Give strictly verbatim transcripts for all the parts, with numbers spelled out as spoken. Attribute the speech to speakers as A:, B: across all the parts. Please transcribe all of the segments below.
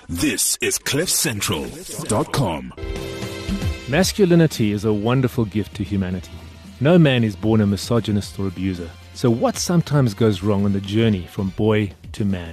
A: This is cliff central dot com.
B: Masculinity is a wonderful gift to humanity. No man is born a misogynist or abuser. So what sometimes goes wrong on the journey from boy to man?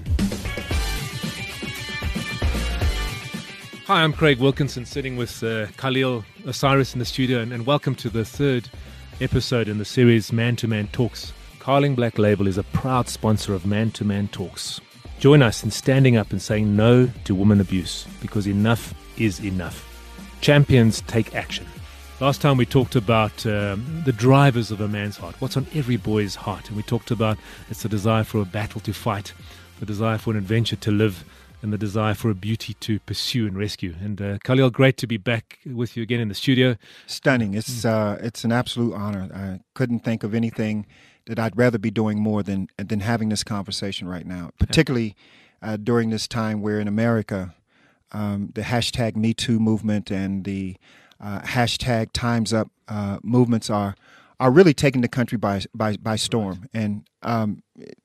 B: Hi, I'm Craig Wilkinson, sitting with uh, Khalil Osiris in the studio, and, and welcome to the third episode in the series Man to Man Talks. Carling Black Label is a proud sponsor of Man to Man Talks. Join us in standing up and saying no to woman abuse, because enough is enough. Champions take action. Last time we talked about um, the drivers of a man's heart, what's on every boy's heart. And we talked about it's the desire for a battle to fight, the desire for an adventure to live, and the desire for a beauty to pursue and rescue. And uh, Khalil, great to be back with you again in the studio.
C: Stunning. It's uh, it's an absolute honor. I couldn't think of anything that I'd rather be doing more than than having this conversation right now, particularly uh, during this time where in America, um, the hashtag Me Too movement and the uh, hashtag Time's Up uh, movements are are really taking the country by by, by storm. Right. And um,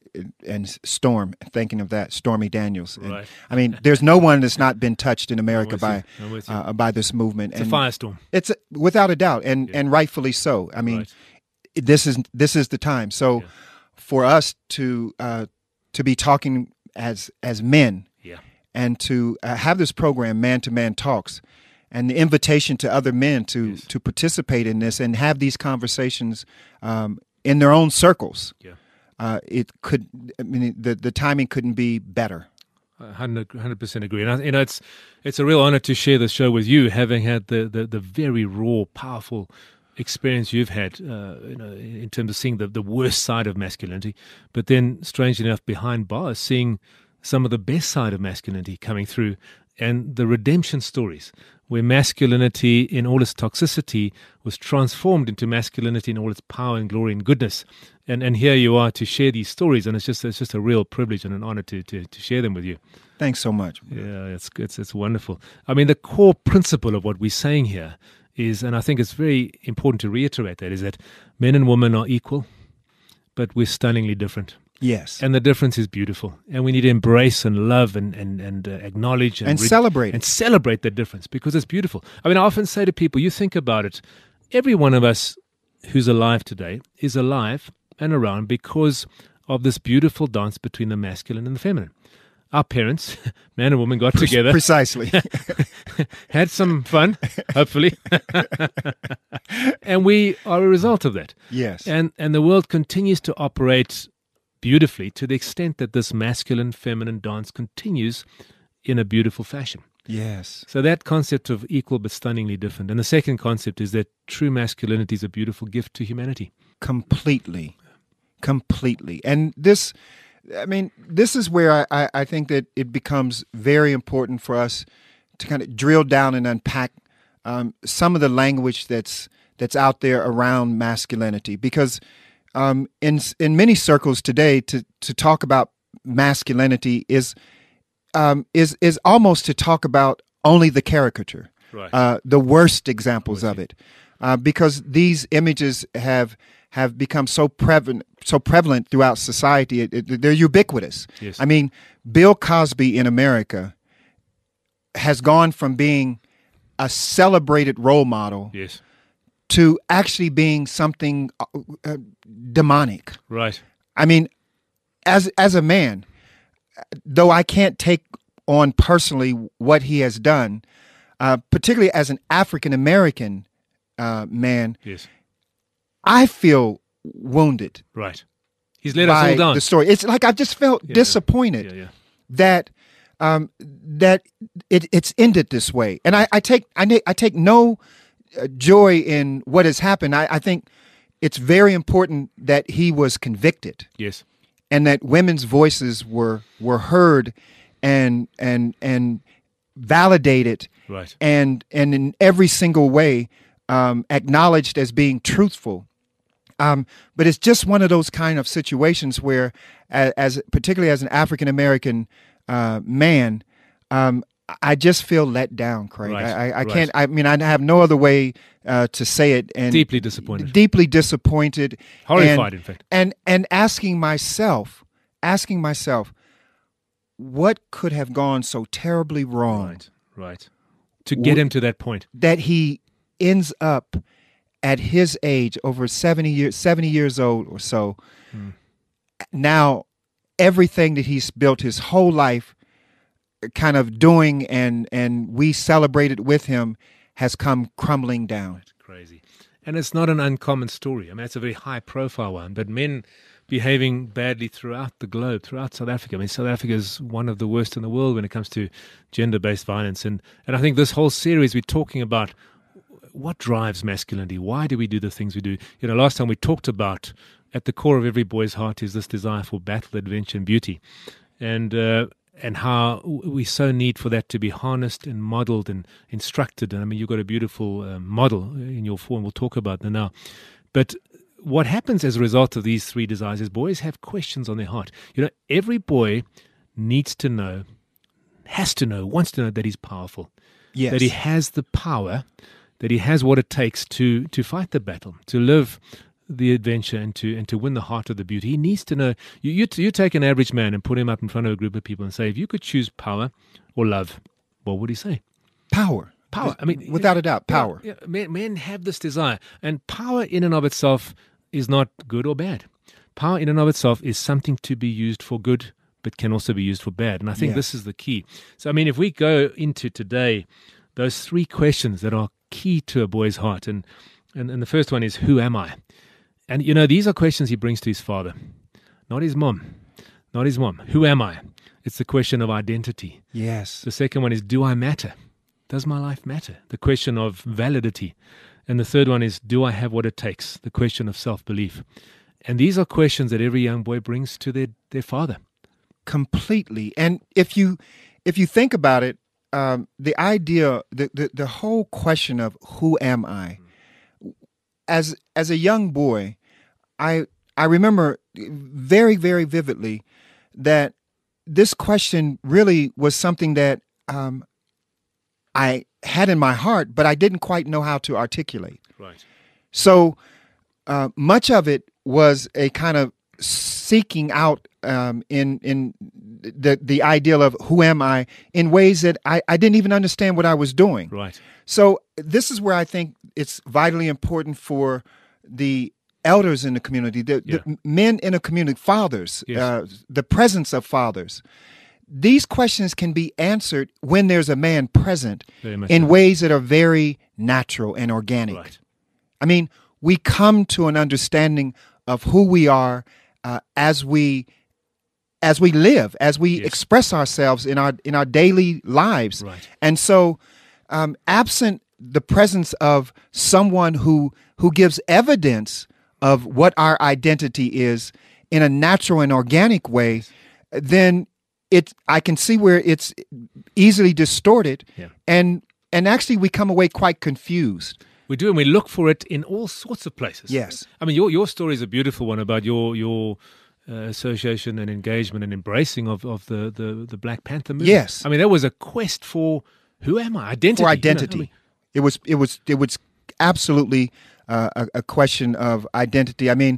C: and Storm, thinking of that, Stormy Daniels. And,
B: right.
C: I mean, there's no one that's not been touched in America by
B: you.
C: uh, by this movement.
B: It's
C: and
B: a firestorm.
C: It's a, without a doubt, and
B: yeah.
C: and rightfully so. I mean.
B: Right.
C: This is this is the time. So,
B: yeah.
C: for us to uh, to be talking as as men,
B: yeah.
C: and to uh, have this program, Man to Man Talks, and the invitation to other men to
B: yes. to
C: participate in this and have these conversations um, in their own circles.
B: Yeah.
C: Uh, it could. I mean, the the timing couldn't be better.
B: one hundred percent agree. And I, you know, it's it's a real honor to share the show with you, having had the the, the very raw, powerful experience you've had, uh, you know, in terms of seeing the, the worst side of masculinity, but then, strangely enough, behind bars, seeing some of the best side of masculinity coming through, and the redemption stories, where masculinity in all its toxicity was transformed into masculinity in all its power and glory and goodness. And and here you are to share these stories, and it's just it's just a real privilege and an honor to to, to share them with you.
C: Thanks so much.
B: Yeah, it's it's it's wonderful. I mean, the core principle of what we're saying here is, and I think it's very important to reiterate that, is that men and women are equal, but we're stunningly different.
C: Yes.
B: And the difference is beautiful. And we need to embrace and love and, and, and uh, acknowledge. And,
C: and
B: re-
C: celebrate.
B: And celebrate that difference, because it's beautiful. I mean, I often say to people, you think about it, every one of us who's alive today is alive and around because of this beautiful dance between the masculine and the feminine. Our parents, man and woman, got together.
C: Precisely.
B: Had some fun, hopefully. And we are a result of that.
C: Yes.
B: And and the world continues to operate beautifully to the extent that this masculine-feminine dance continues in a beautiful fashion.
C: Yes.
B: So that concept of equal but stunningly different. And the second concept is that true masculinity is a beautiful gift to humanity.
C: Completely. Completely. And this... I mean, this is where I, I think that it becomes very important for us to kind of drill down and unpack um, some of the language that's that's out there around masculinity, because um, in in many circles today, to to talk about masculinity is um, is is almost to talk about only the caricature,
B: right.
C: uh, the worst examples of it, uh, because these images have. have become so prevalent, so prevalent throughout society. It, it, they're ubiquitous.
B: Yes.
C: I mean, Bill Cosby in America has gone from being a celebrated role model
B: yes.
C: to actually being something uh, uh, demonic.
B: Right.
C: I mean, as as a man, though I can't take on personally what he has done, uh, particularly as an African American uh, man.
B: Yes.
C: I feel wounded.
B: Right. He's let us
C: by
B: all down.
C: The story. It's like I just felt
B: yeah,
C: disappointed
B: yeah, yeah.
C: that um, that it, it's ended this way. And I, I take I, na- I take no uh, joy in what has happened. I, I think it's very important that he was convicted.
B: Yes.
C: And that women's voices were were heard and and and validated.
B: Right.
C: And and in every single way um, acknowledged as being truthful. Um, but it's just one of those kind of situations where, as, as particularly as an African American uh, man, um, I just feel let down, Craig.
B: Right,
C: I, I, I
B: right.
C: can't. I mean, I have no other way uh, to say it. And
B: deeply disappointed,
C: deeply disappointed,
B: horrified,
C: and,
B: in fact,
C: and and asking myself, asking myself, what could have gone so terribly wrong?
B: Right, right. To get him to that point.
C: That he ends up at his age, over seventy years, seventy years old or so, hmm. now everything that he's built his whole life kind of doing and, and we celebrated with him has come crumbling down.
B: That's crazy. And it's not an uncommon story. I mean, it's a very high-profile one, but men behaving badly throughout the globe, throughout South Africa. I mean, South Africa is one of the worst in the world when it comes to gender-based violence. And, and I think this whole series, we're talking about what drives masculinity. Why do we do the things we do? You know, last time we talked about at the core of every boy's heart is this desire for battle, adventure, and beauty. And uh, and how we so need for that to be harnessed and modeled and instructed. And I mean, you've got a beautiful uh, model in your form. We'll talk about that now. But what happens as a result of these three desires is boys have questions on their heart. You know, every boy needs to know, has to know, wants to know that he's powerful.
C: Yes.
B: That he has the power, that he has what it takes to to fight the battle, to live the adventure and to and to win the heart of the beauty. He needs to know. You, you, you take an average man and put him up in front of a group of people and say, if you could choose power or love, what would he say?
C: Power.
B: Power. I mean,
C: without a doubt, power.
B: Yeah, yeah, men, men have this desire. And power in and of itself is not good or bad. Power in and of itself is something to be used for good, but can also be used for bad. And I think
C: yeah.
B: this is the key. So, I mean, if we go into today, those three questions that are key to a boy's heart, and, and, and the first one is, who am I? And, you know, these are questions he brings to his father, not his mom, not his mom. Who am I? It's the question of identity.
C: Yes.
B: The second one is, do I matter? Does my life matter? The question of validity. And the third one is, do I have what it takes? The question of self-belief. And these are questions that every young boy brings to their, their father.
C: Completely. And if you if you think about it, um, the idea, the, the, the whole question of who am I? As as a young boy, I I remember very, very vividly that this question really was something that um, I had in my heart, but I didn't quite know how to articulate.
B: Right.
C: So uh, much of it was a kind of seeking out um, in in the the ideal of who am I in ways that I, I didn't even understand what I was doing.
B: Right.
C: So this is where I think it's vitally important for the elders in the community, the,
B: Yeah.
C: the men in a community, fathers,
B: Yes.
C: uh, the presence of fathers. These questions can be answered when there's a man present
B: Very much
C: in
B: so.
C: ways that are very natural and organic.
B: Right.
C: I mean, we come to an understanding of who we are uh, as we as we live, as we
B: Yes.
C: express ourselves in our in our daily lives.
B: Right.
C: And so, um, absent the presence of someone who who gives evidence of what our identity is in a natural and organic way, then it I can see where it's easily distorted,
B: Yeah.
C: and and actually we come away quite confused.
B: We do, and we look for it in all sorts of places.
C: Yes.
B: I mean, your your story is a beautiful one about your your uh, association and engagement and embracing of, of the, the, the Black Panther movement.
C: Yes.
B: I mean, that was a quest for who am I? Identity.
C: For
B: you know,
C: identity.
B: I mean,
C: It was it was it was absolutely uh, a, a question of identity. I mean,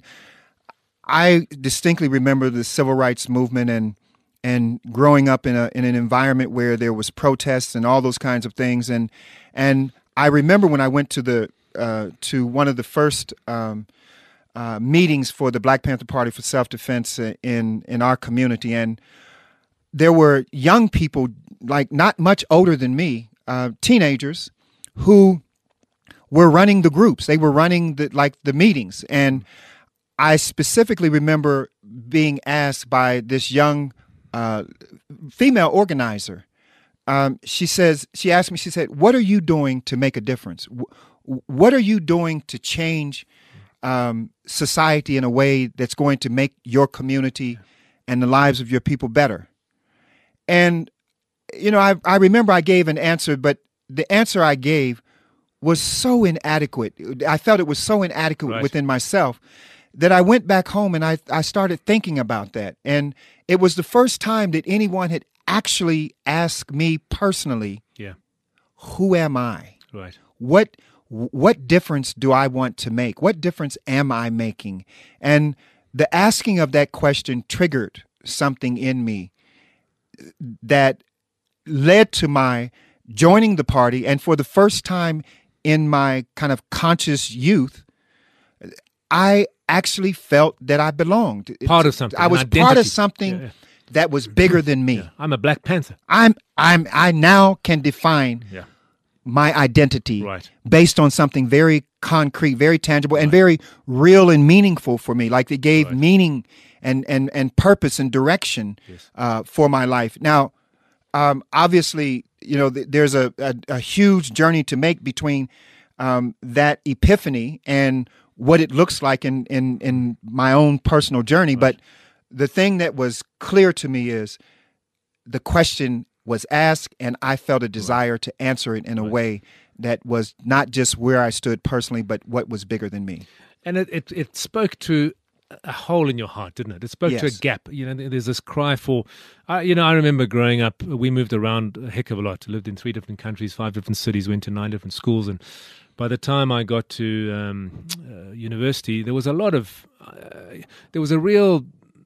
C: I distinctly remember the civil rights movement and and growing up in a in an environment where there was protests and all those kinds of things. And and I remember when I went to the uh, to one of the first um, uh, meetings for the Black Panther Party for self-defense in in our community, and there were young people, like not much older than me, uh, teenagers, who were running the groups. They were running the like the meetings. And I specifically remember being asked by this young uh, female organizer. Um, she says, she asked me, she said, what are you doing to make a difference? What are you doing to change um, society in a way that's going to make your community and the lives of your people better? And, you know, I, I remember I gave an answer, but the answer I gave was so inadequate. I felt it was so inadequate
B: Right.
C: within myself that I went back home and I, I started thinking about that. And it was the first time that anyone had actually asked me personally,
B: yeah.
C: who am I?
B: Right.
C: What what difference do I want to make? What difference am I making? And the asking of that question triggered something in me. that led to my joining the party. And for the first time in my kind of conscious youth, I actually felt that I belonged.
B: Part of something.
C: I was
B: identity.
C: part of something
B: yeah.
C: that was bigger than me.
B: Yeah. I'm a Black Panther.
C: I'm I'm I now can define
B: Yeah.
C: my identity
B: Right.
C: based on something very concrete, very tangible, and very real and meaningful for me. Like it gave
B: Right.
C: meaning and and and purpose and direction
B: Yes.
C: uh, for my life. Now, um, obviously, you know, th- there's a, a a huge journey to make between um, that epiphany and what it looks like in in in my own personal journey. But the thing that was clear to me is the question was asked, and I felt a desire to answer it in a way that was not just where I stood personally, but what was bigger than me.
B: And it, it, it spoke to a hole in your heart, didn't it? It spoke to a
C: Yes.
B: gap. You know, there's this cry for, uh, you know, I remember growing up, we moved around a heck of a lot, lived in three different countries, five different cities, went to nine different schools. And by the time I got to um, uh, university, there was a lot of, uh, there was a real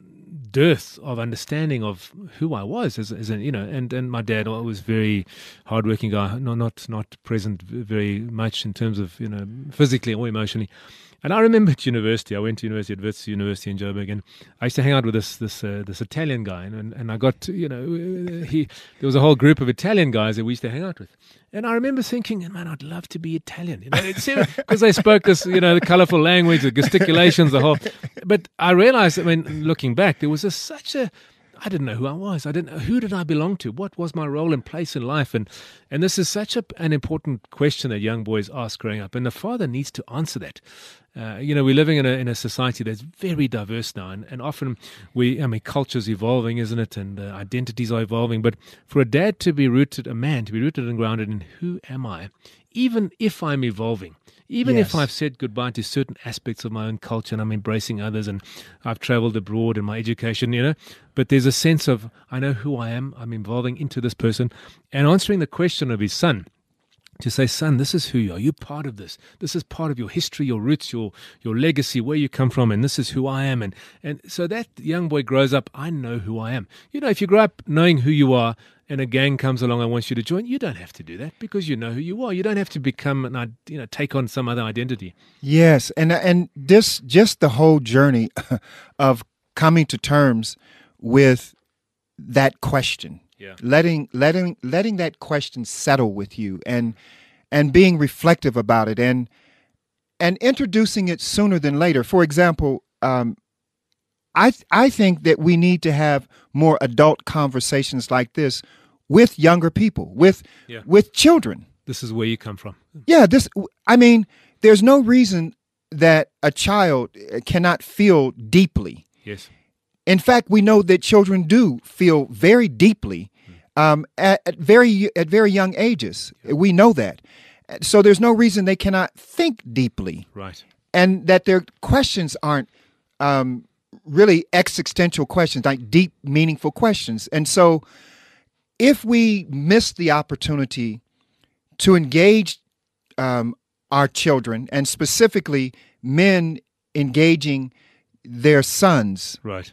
B: dearth of understanding of who I was as, as a, you know, and, and my dad was very hardworking guy, no, not not present very much in terms of, you know, physically or emotionally. And I remember at university, I went to university at Wits University in Joburg, and I used to hang out with this this uh, this Italian guy, and and I got to, you know, he there was a whole group of Italian guys that we used to hang out with, and I remember thinking, man, I'd love to be Italian, you know, because they spoke this, you know, the colorful language, the gesticulations, the whole. But I realized, I mean, looking back, there was a, such a I didn't know who I was. I didn't know who did I belong to. What was my role and place in life? And and this is such a, an important question that young boys ask growing up, and the father needs to answer that. Uh, you know, we're living in a in a society that's very diverse now, and, and often we, I mean, culture's evolving, isn't it? And uh, identities are evolving. But for a dad to be rooted, a man to be rooted and grounded in who am I, even if I'm evolving, even
C: Yes.
B: if I've said goodbye to certain aspects of my own culture and I'm embracing others, and I've traveled abroad in my education, you know, but there's a sense of, I know who I am, I'm evolving into this person, and answering the question of his son, to say, son, this is who you are. You're part of this. This is part of your history, your roots, your your legacy, where you come from, and this is who I am. And and so that young boy grows up, I know who I am. You know, if you grow up knowing who you are and a gang comes along and wants you to join, you don't have to do that because you know who you are. You don't have to become, an, you know, take on some other identity.
C: Yes, and and this just the whole journey of coming to terms with that question.
B: Yeah.
C: Letting letting letting that question settle with you, and and being reflective about it, and and introducing it sooner than later. For example, um, I I think that we need to have more adult conversations like this with younger people, with
B: Yeah.
C: with children.
B: This is where you come from.
C: Yeah, this. I mean, there's no reason that a child cannot feel deeply.
B: Yes.
C: In fact, we know that children do feel very deeply um, at, at very at very young ages. We know that. So there's no reason they cannot think deeply,
B: Right.
C: and that their questions aren't um, really existential questions, like deep, meaningful questions. And so if we miss the opportunity to engage um, our children, and specifically men engaging their sons
B: Right.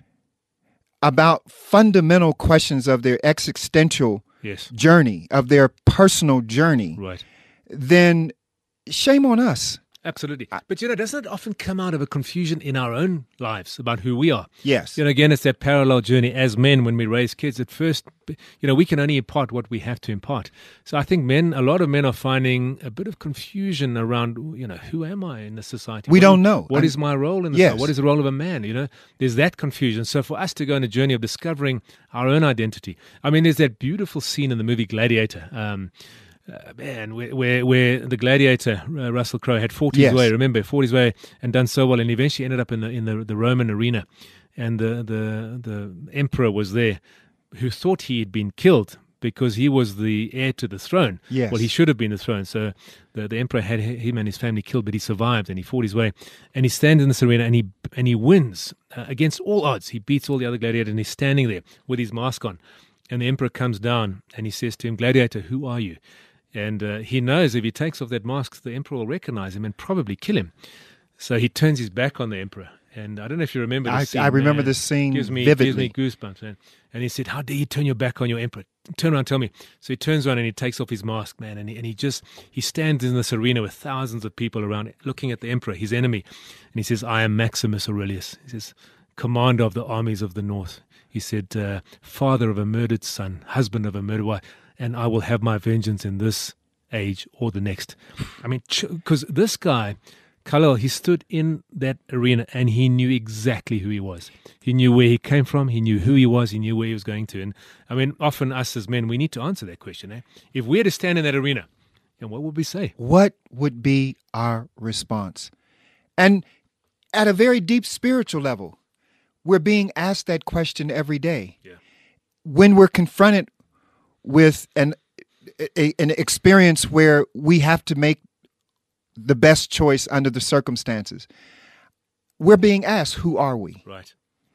C: about fundamental questions of their existential
B: Yes.
C: journey, of their personal journey,
B: Right.
C: then shame on us.
B: Absolutely. But, you know, doesn't it often come out of a confusion in our own lives about who we are?
C: Yes.
B: You know, again, it's that parallel journey as men when we raise kids. At first, you know, we can only impart what we have to impart. So I think men, a lot of men are finding a bit of confusion around, you know, who am I in the society?
C: We
B: What
C: don't
B: is-
C: know.
B: What
C: I'm-
B: is my role in the
C: Yes.
B: society? What is the role of a man? You know, there's that confusion. So for us to go on a journey of discovering our own identity, I mean, there's that beautiful scene in the movie Gladiator. Um, Uh, man, where, where where the gladiator uh, Russell Crowe had fought his
C: Yes.
B: way, remember, fought his way and done so well, and eventually ended up in the in the, the Roman arena, and the, the the emperor was there, who thought he had been killed because he was the heir to the throne.
C: Yes.
B: Well, he should have been the throne. So the the emperor had him and his family killed, but he survived and he fought his way, and he stands in this arena and he and he wins uh, against all odds. He beats all the other gladiators, and he's standing there with his mask on, and the emperor comes down and he says to him, "Gladiator, who are you?" And uh, he knows if he takes off that mask, the emperor will recognize him and probably kill him. So he turns his back on the emperor. And I don't know if you remember this
C: I,
B: scene.
C: I remember
B: man.
C: this scene
B: gives me,
C: vividly.
B: Gives me goosebumps, man. And he said, how dare you turn your back on your emperor? Turn around, tell me. So he turns around and he takes off his mask, man, and he, and he just, he stands in this arena with thousands of people around, looking at the emperor, his enemy. And he says, I am Maximus Aurelius. He says, commander of the armies of the north. He said, uh, father of a murdered son, husband of a murdered wife, and I will have my vengeance in this age or the next. I mean, because this guy, Khalil, he stood in that arena and he knew exactly who he was. He knew where he came from. He knew who he was. He knew where he was going to. And I mean, often us as men, we need to answer that question. Eh? If we had to stand in that arena, and what would we say?
C: What would be our response? And at a very deep spiritual level, we're being asked that question every day.
B: Yeah.
C: When we're confronted with an a, an experience where we have to make the best choice under the circumstances, we're being asked, who are we?
B: Right.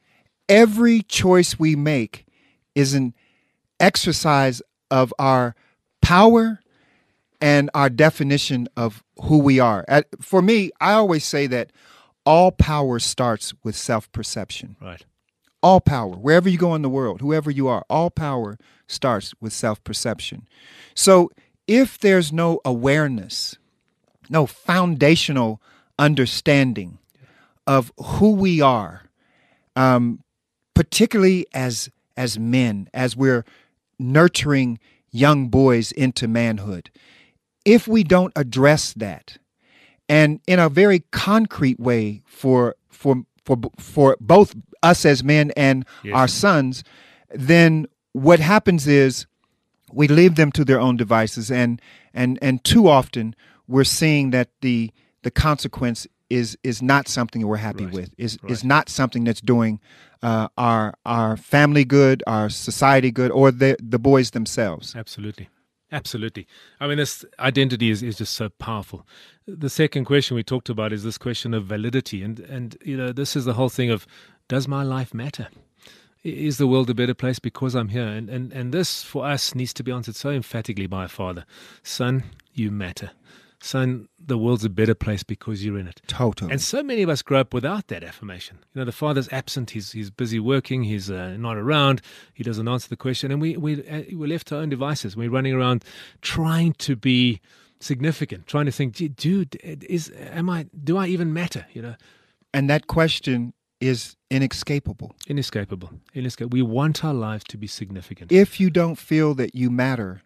C: Every choice we make is an exercise of our power and our definition of who we are. At, for me, I always say that all power starts with self-perception.
B: Right.
C: All power, wherever you go in the world, whoever you are, all power starts with self-perception. So if there's no awareness, no foundational understanding of who we are, um, particularly as as men, as we're nurturing young boys into manhood, if we don't address that, and in a very concrete way for for for for both us as men and
B: yes.
C: our sons, then what happens is we leave them to their own devices, and and and too often we're seeing that the the consequence is is not something we're happy
B: right.
C: with. Is
B: right.
C: is not something that's doing uh, our our family good, our society good, or the the boys themselves.
B: Absolutely. Absolutely. I mean, this identity is, is just so powerful. The second question we talked about is this question of validity. And, and, you know, this is the whole thing of, does my life matter? Is the world a better place because I'm here? And, and, and this, for us, needs to be answered so emphatically by a father. Son, you matter. Son, the world's a better place because you're in it.
C: Totally.
B: And so many of us grow up without that affirmation. You know, the father's absent. He's he's busy working. He's uh, not around. He doesn't answer the question. And we, we, uh, we're left to our own devices. We're running around trying to be significant, trying to think, dude, is am I? do I even matter? You know.
C: And that question is inescapable.
B: Inescapable. Inescapable. We want our lives to be significant.
C: If you don't feel that you matter,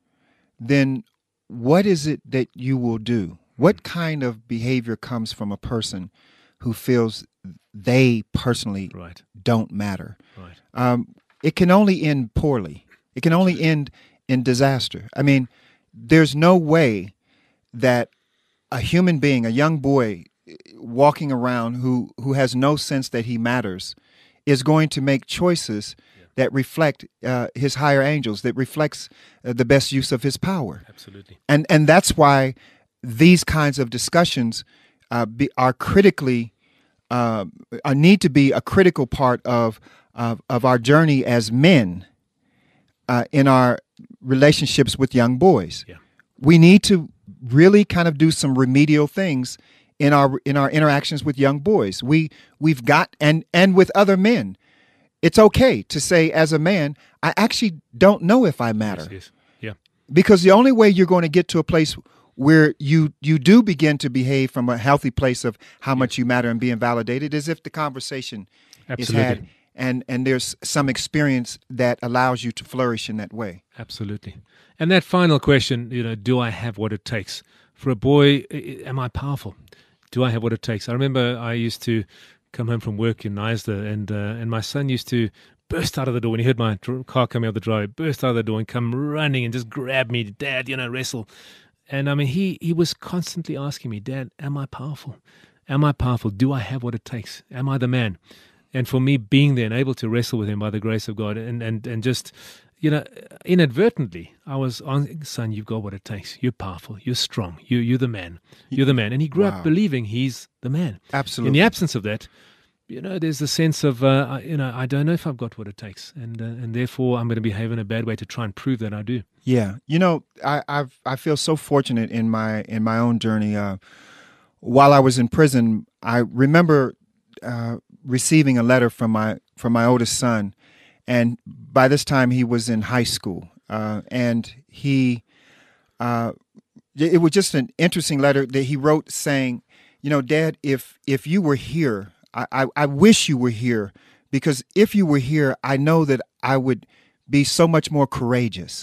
C: then what is it that you will do? What kind of behavior comes from a person who feels they personally
B: right.
C: don't matter?
B: Right.
C: Um, it can only end poorly. It can only end in disaster. I mean, there's no way that a human being, a young boy walking around who, who has no sense that he matters, is going to make choices that reflect uh, his higher angels, that reflects uh, the best use of his power.
B: Absolutely.
C: And and that's why these kinds of discussions uh, be, are critically, uh, uh, need to be a critical part of, of, of our journey as men uh, in our relationships with young boys.
B: Yeah.
C: We need to really kind of do some remedial things in our in our interactions with young boys. We, we've got, and and with other men. It's okay to say, as a man, I actually don't know if I matter.
B: Yes, yes. Yeah.
C: Because the only way you're going to get to a place where you you do begin to behave from a healthy place of how
B: yes.
C: much you matter and being validated is if the conversation
B: Absolutely.
C: is had and, and there's some experience that allows you to flourish in that way.
B: Absolutely. And that final question, you know, do I have what it takes? For a boy, am I powerful? Do I have what it takes? I remember I used to come home from work in Neisler, and uh, and my son used to burst out of the door when he heard my dr- car coming out the driveway, burst out of the door and come running and just grab me, Dad, you know, wrestle. And I mean, he, he was constantly asking me, Dad, am I powerful? Am I powerful? Do I have what it takes? Am I the man? And for me, being there and able to wrestle with him by the grace of God, and, and, and just, you know, inadvertently, I was on, son, you've got what it takes. You're powerful. You're strong. You, you're the man. You're the man. And he grew
C: Wow.
B: up believing he's the man.
C: Absolutely.
B: In the absence of that, you know, there's the sense of, uh, you know, I don't know if I've got what it takes. And uh, and therefore, I'm going to behave in a bad way to try and prove that I do.
C: Yeah. You know, I I've, I feel so fortunate in my in my own journey. Uh, while I was in prison, I remember uh, receiving a letter from my from my oldest son. and by this time he was in high school, uh, and he, uh, it was just an interesting letter that he wrote saying, you know, Dad, if if you were here, I, I, I wish you were here, because if you were here, I know that I would be so much more courageous,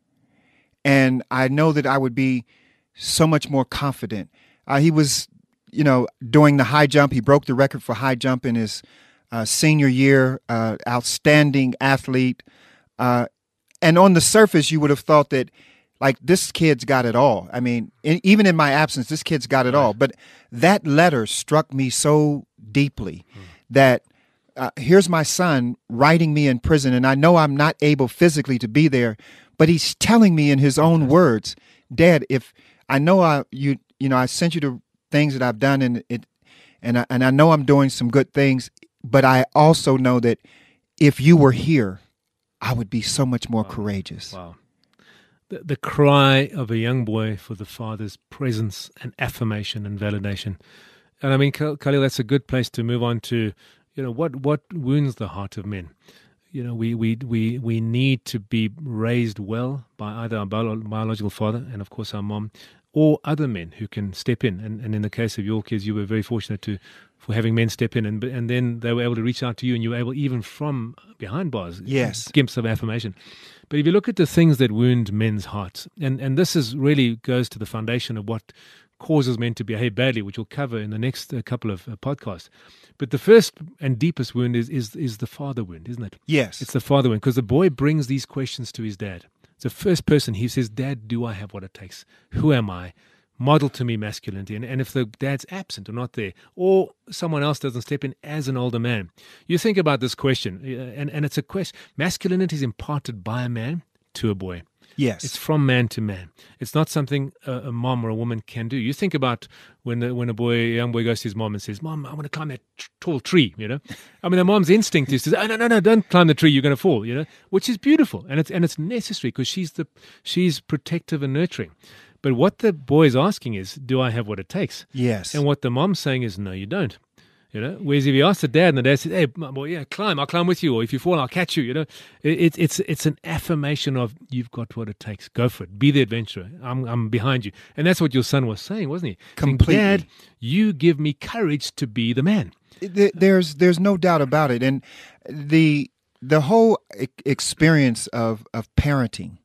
C: and I know that I would be so much more confident. Uh, he was, you know, doing the high jump. He broke the record for high jump in his uh, senior year. Uh, outstanding athlete. Uh, and on the surface, you would have thought that, like, this kid's got it all. I mean, in, even in my absence, this kid's got it all. But that letter struck me so deeply mm. that uh, here's my son writing me in prison, and I know I'm not able physically to be there, but he's telling me in his own words, Dad, if I know I you you know I sent you the things that I've done, and it and I, and I know I'm doing some good things, but I also know that if you were here, I would be so much more
B: wow.
C: courageous.
B: Wow. The, the cry of a young boy for the father's presence and affirmation and validation. And I mean, Khalil, that's a good place to move on to, you know, what, what wounds the heart of men. You know, we, we, we, we need to be raised well by either our bio- biological father and, of course, our mom, or other men who can step in. And, and in the case of your kids, you were very fortunate to for having men step in, and and then they were able to reach out to you, and you were able, even from behind bars,
C: yes,
B: glimpse of affirmation. But if you look at the things that wound men's hearts, and, and this is really goes to the foundation of what causes men to behave badly, which we'll cover in the next uh, couple of uh, podcasts. But the first and deepest wound is, is is the father wound, isn't it?
C: Yes.
B: It's the father wound, because the boy brings these questions to his dad. It's the first person. He says, Dad, do I have what it takes? Who am I? Model to me masculinity. And, and if the dad's absent or not there, or someone else doesn't step in as an older man, you think about this question, and, and it's a question. Masculinity is imparted by a man to a boy.
C: Yes.
B: It's from man to man. It's not something a, a mom or a woman can do. You think about when the, when a boy, a young boy goes to his mom and says, Mom, I want to climb that t- tall tree, you know. I mean, the mom's instinct is to say, oh, no, no, no, don't climb the tree, you're going to fall, you know, which is beautiful. And it's and it's necessary, because she's the she's protective and nurturing. But what the boy is asking is, do I have what it takes?
C: Yes.
B: And what the mom's saying is, no, you don't. You know, whereas if you ask the dad, and the dad says, "Hey, boy, yeah, climb, I'll climb with you, or if you fall, I'll catch you." You know, it's it, it's it's an affirmation of, you've got what it takes. Go for it. Be the adventurer. I'm I'm behind you, and that's what your son was saying, wasn't he?
C: Completely.
B: Saying, Dad, you give me courage to be the man.
C: There's there's no doubt about it, and the the whole experience of of parenting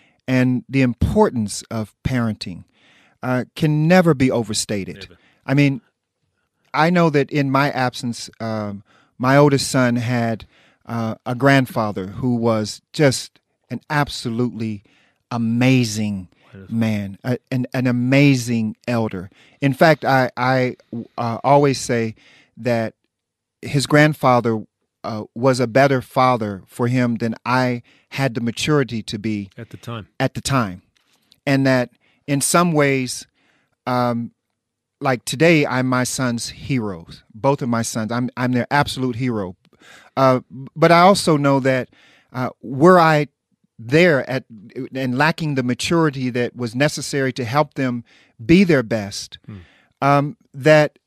C: and the importance of parenting uh, can never be overstated.
B: Never.
C: I mean, I know that in my absence, um, my oldest son had uh, a grandfather who was just an absolutely amazing man, a, an, an amazing elder. In fact, I, I uh, always say that his grandfather uh, was a better father for him than I had the maturity to be
B: at the time.
C: At the time, and that in some ways, um, like today, I'm my son's heroes. Both of my sons, I'm I'm their absolute hero. Uh, but I also know that uh, were I there at and lacking the maturity that was necessary to help them be their best, hmm. um, that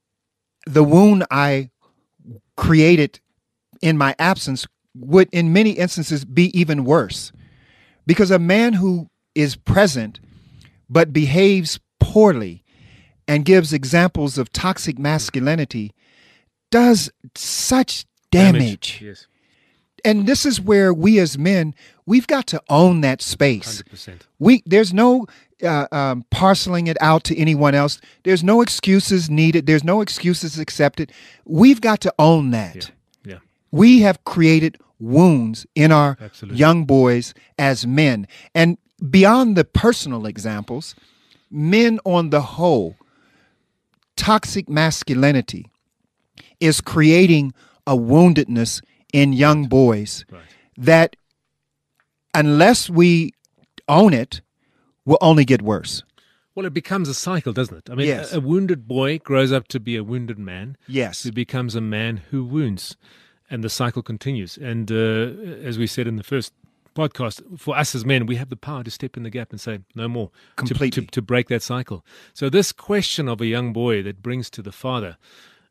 C: the wound I created in my absence would, in many instances, be even worse. Because a man who is present but behaves poorly and gives examples of toxic masculinity does such damage.
B: damage. Yes.
C: And this is where we as men, we've got to own that space.
B: one hundred percent. We,
C: there's no uh, um, parceling it out to anyone else. There's no excuses needed. There's no excuses accepted. We've got to own that.
B: Yeah. Yeah.
C: We have created wounds in our
B: Absolutely.
C: young boys as men. And beyond the personal examples, men on the whole, toxic masculinity is creating a woundedness in young boys
B: right.
C: that, unless we own it, will only get worse.
B: Well, it becomes a cycle, doesn't it? I mean,
C: Yes.
B: a, a wounded boy grows up to be a wounded man.
C: Yes.
B: Who becomes a man who wounds, and the cycle continues. And uh, as we said in the first podcast, for us as men, we have the power to step in the gap and say, no more.
C: Completely.
B: To, to, to break that cycle. So this question of a young boy that brings to the father,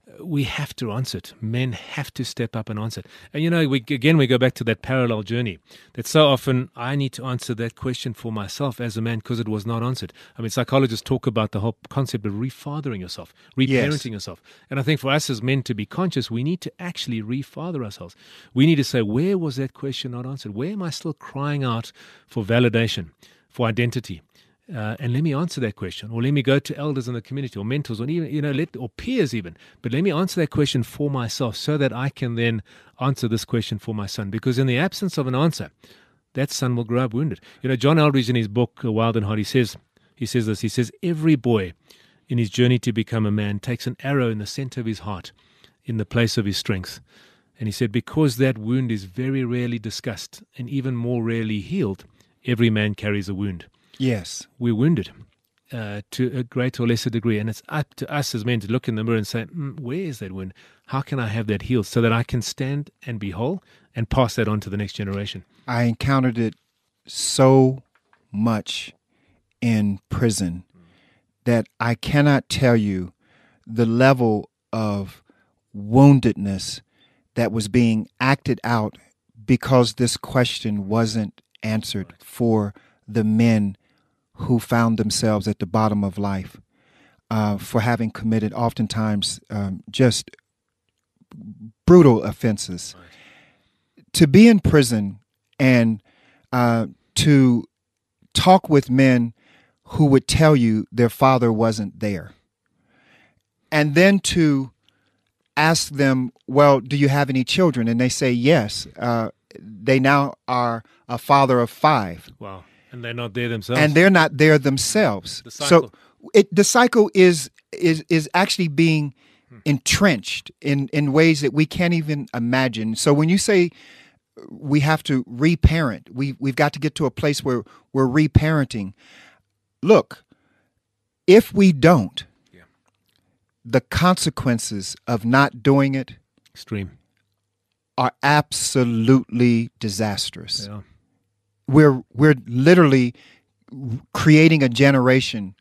B: we have to answer it. Men have to step up and answer it. And, you know, we again, we go back to that parallel journey that so often I need to answer that question for myself as a man because it was not answered. I mean, psychologists talk about the whole concept of refathering yourself, reparenting
C: Yes.
B: yourself. And I think for us as men to be conscious, we need to actually refather ourselves. We need to say, where was that question not answered? Where am I still crying out for validation, for identity? Uh, and let me answer that question, or let me go to elders in the community, or mentors, or even you know, let, or peers even. But let me answer that question for myself, so that I can then answer this question for my son. Because in the absence of an answer, that son will grow up wounded. You know, John Eldridge in his book Wild and Hard, he says, he says this. He says every boy in his journey to become a man takes an arrow in the center of his heart, in the place of his strength. And he said because that wound is very rarely discussed and even more rarely healed, every man carries a wound.
C: Yes.
B: We're wounded uh, to a greater or lesser degree. And it's up to us as men to look in the mirror and say, mm, where is that wound? How can I have that healed so that I can stand and be whole and pass that on to the next generation?
C: I encountered it so much in prison that I cannot tell you the level of woundedness that was being acted out because this question wasn't answered for the men who found themselves at the bottom of life, uh, for having committed oftentimes um, just brutal offenses. Right. To be in prison and uh, to talk with men who would tell you their father wasn't there, and then to ask them, well, do you have any children? And they say yes. Uh, they now are a father of five.
B: Wow. And they're not there themselves.
C: And they're not there themselves.
B: The cycle.
C: So it, the cycle is is is actually being hmm. entrenched in, in ways that we can't even imagine. So when you say we have to reparent, we, we've got to get to a place where we're reparenting. Look, if we don't, yeah. the consequences of not doing it
B: extreme
C: are absolutely disastrous.
B: Yeah.
C: We're we're literally creating a generation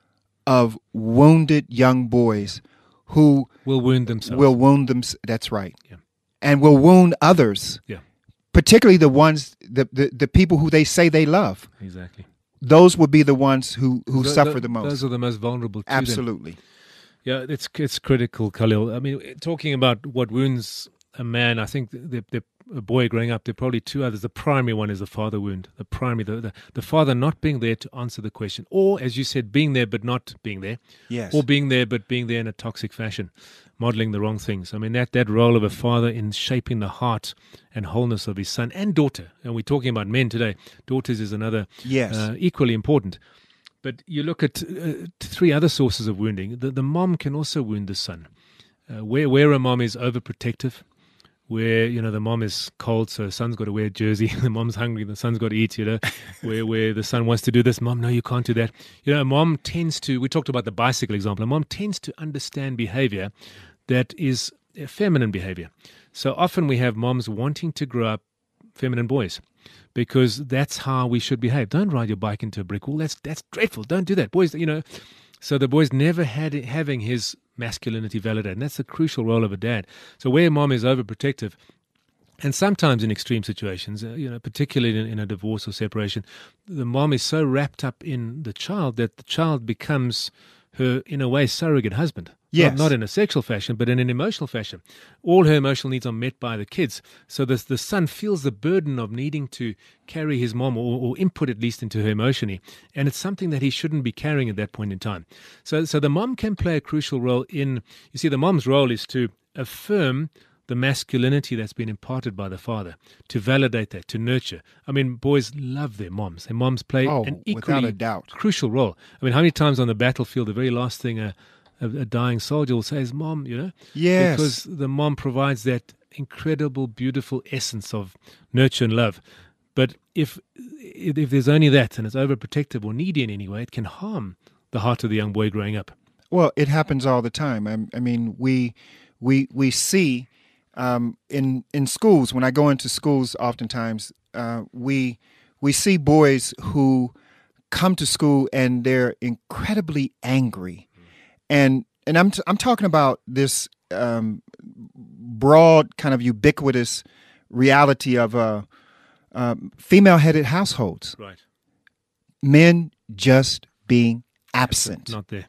C: of wounded young boys who
B: will wound themselves.
C: Will wound them. That's right.
B: Yeah.
C: And will wound others.
B: Yeah.
C: Particularly the ones, the, the, the people who they say they love.
B: Exactly.
C: Those will be the ones who, who
B: the,
C: suffer
B: the,
C: the most.
B: Those are the most vulnerable to
C: Absolutely.
B: them. Yeah, it's it's critical, Khalil. I mean, talking about what wounds a man, I think the, the, a boy growing up, there are probably two others. The primary one is the father wound. The primary, the, the, the father not being there to answer the question. Or, as you said, being there but not being there.
C: Yes.
B: Or being there but being there in a toxic fashion, modeling the wrong things. I mean, that, that role of a father in shaping the heart and wholeness of his son and daughter. And we're talking about men today. Daughters is another
C: yes.
B: uh, equally important. But you look at uh, three other sources of wounding. The, the mom can also wound the son. Uh, where, where a mom is overprotective, where, you know, the mom is cold, so the son's got to wear a jersey. The mom's hungry, the son's got to eat, you know. where where the son wants to do this, mom, no, you can't do that. You know, a mom tends to, we talked about the bicycle example, a mom tends to understand behavior that is feminine behavior. So often we have moms wanting to grow up feminine boys because that's how we should behave. Don't ride your bike into a brick wall. That's that's dreadful. Don't do that. Boys, you know. So the boy's never had it, having his masculinity validated. And that's the crucial role of a dad. So where mom is overprotective, and sometimes in extreme situations, uh, you know, particularly in, in a divorce or separation, the mom is so wrapped up in the child that the child becomes her, in a way, surrogate husband.
C: Yes.
B: Not, not in a sexual fashion, but in an emotional fashion. All her emotional needs are met by the kids. So the, the son feels the burden of needing to carry his mom or, or input at least into her emotionally. And it's something that he shouldn't be carrying at that point in time. So, so the mom can play a crucial role in, you see, the mom's role is to affirm the masculinity that's been imparted by the father, to validate that, to nurture. I mean, boys love their moms. Their moms play
C: oh,
B: an equally
C: without a doubt.
B: crucial role. I mean, how many times on the battlefield, the very last thing a, a, a dying soldier will say is mom, you know?
C: Yes.
B: Because the mom provides that incredible, beautiful essence of nurture and love. But if if there's only that and it's overprotective or needy in any way, it can harm the heart of the young boy growing up.
C: Well, it happens all the time. I, I mean, we we we see um, in in schools, when I go into schools, oftentimes uh, we we see boys who come to school and they're incredibly angry, and and I'm t- I'm talking about this um, broad, kind of ubiquitous reality of uh, uh, female-headed households.
B: Right.
C: Men just being absent.
B: Not there.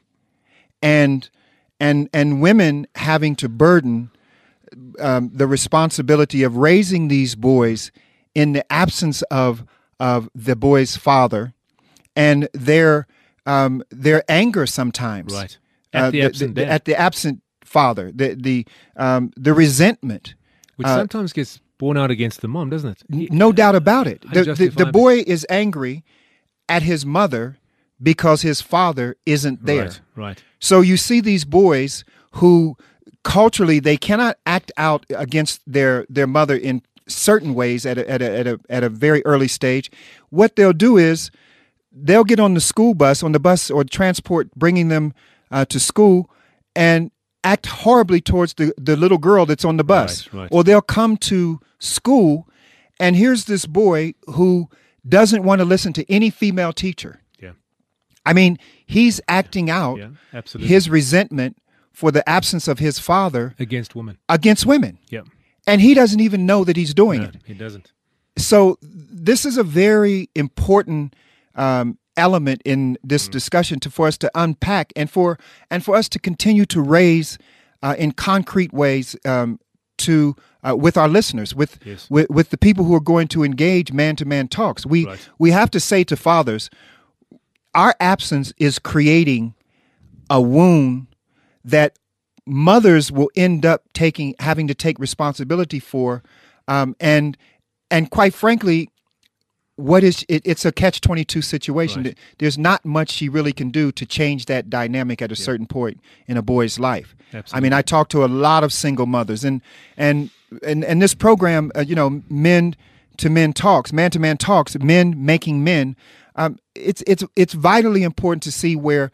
C: And and and women having to burden um, the responsibility of raising these boys in the absence of of the boy's father, and their um, their anger sometimes.
B: Right. At
C: uh,
B: the absent
C: the, the,
B: dad.
C: at the absent father, the the um, the resentment,
B: Which
C: uh,
B: sometimes gets borne out against the mom, doesn't it?
C: no doubt about it. The, the, the
B: Unjustifiably.
C: boy is angry at his mother because his father isn't there.
B: Right. Right.
C: So you see these boys who culturally they cannot act out against their, their mother in certain ways at a, at a at a at a very early stage. What they'll do is they'll get on the school bus, on the bus or transport bringing them uh, to school, and act horribly towards the, the little girl that's on the bus.
B: Right, right.
C: Or they'll come to school, and here's this boy who doesn't want to listen to any female teacher.
B: Yeah.
C: I mean, he's acting out
B: Yeah. Absolutely.
C: his resentment for the absence of his father
B: Against women.
C: against women.
B: Yeah.
C: And he doesn't even know that he's doing
B: No,
C: it.
B: he doesn't.
C: So this is a very important um, element in this discussion to for us to unpack and for and for us to continue to raise uh, in concrete ways um, to uh, with our listeners, with,
B: Yes.
C: with with the people who are going to engage man-to-man talks. We
B: Right.
C: we have to say to fathers, our absence is creating a wound that mothers will end up taking, having to take responsibility for, um, and and quite frankly, what is it, it's a catch twenty-two situation.
B: Right.
C: There's not much she really can do to change that dynamic at a certain point in a boy's life.
B: Absolutely.
C: I mean, I talk to a lot of single mothers, and and and and this program, uh, you know, men to men talks, man to man talks, men making men. Um, it's it's it's vitally important to see where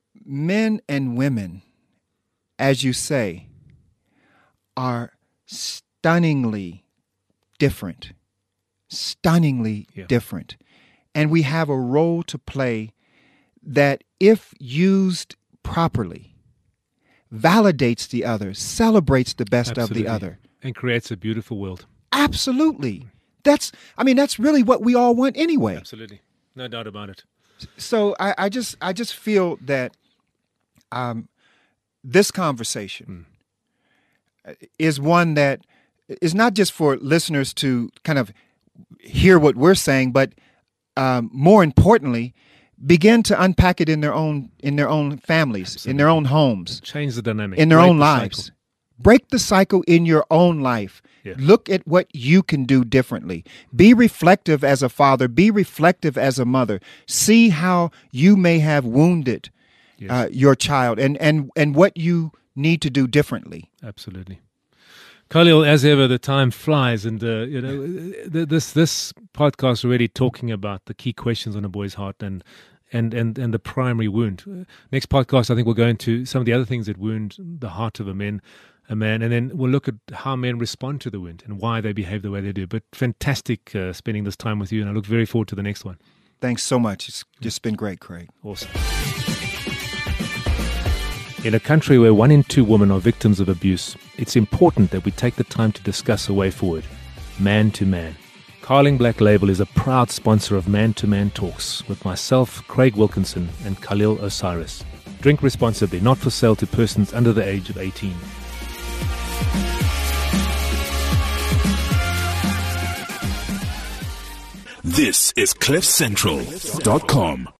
C: men and women, as you say, are stunningly different, stunningly
B: Yeah.
C: different. And we have a role to play that, if used properly, validates the other, celebrates the best
B: Absolutely.
C: of the other.
B: And creates a beautiful world.
C: Absolutely. That's, I mean, that's really what we all want anyway.
B: Absolutely. No doubt about it.
C: So I, I just, I just feel that um, this conversation is one that is not just for listeners to kind of hear what we're saying, but um, more importantly, begin to unpack it in their own in their own families, in their own homes,
B: Change the dynamic.
C: in their
B: Break
C: own
B: the
C: lives.
B: cycle.
C: Break the cycle in your own life.
B: Yeah.
C: Look at what you can do differently. Be reflective as a father. Be reflective as a mother. See how you may have wounded
B: Yes.
C: uh, your child, and, and, and what you need to do differently.
B: Absolutely. Khalil, as ever, the time flies, and uh, you know th- this this podcast already talking about the key questions on a boy's heart and and and and the primary wound. Uh, Next podcast, I think we'll go into some of the other things that wound the heart of a man, a man, and then we'll look at how men respond to the wound and why they behave the way they do. But fantastic uh, spending this time with you, and I look very forward to the next one.
C: Thanks so much. It's just been great, Craig.
B: Awesome. In a country where one in two women are victims of abuse, it's important that we take the time to discuss a way forward, man to man. Carling Black Label is a proud sponsor of Man to Man Talks with myself, Craig Wilkinson, and Khalil Osiris. Drink responsibly, not for sale to persons under the age of eighteen.
A: This is cliff central dot com.